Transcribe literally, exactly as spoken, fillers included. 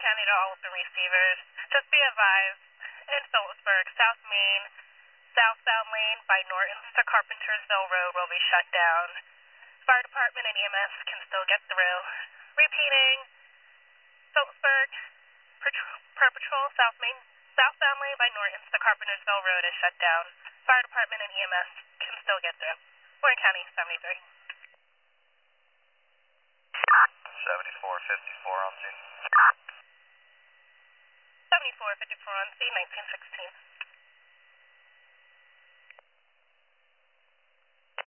County to all open receivers. Just be advised, in Phillipsburg, South Main, southbound lane by Norton's to Carpentersville Road will be shut down. Fire department and E M S can still get through. Repeating, Phillipsburg, per patrol, South Main, southbound lane by Norton's to Carpentersville Road is shut down. Fire department and E M S can still get through. Warren County, seventy-three. seventy-four fifty-four on scene. seventy-four fifty-four on scene, nineteen sixteen.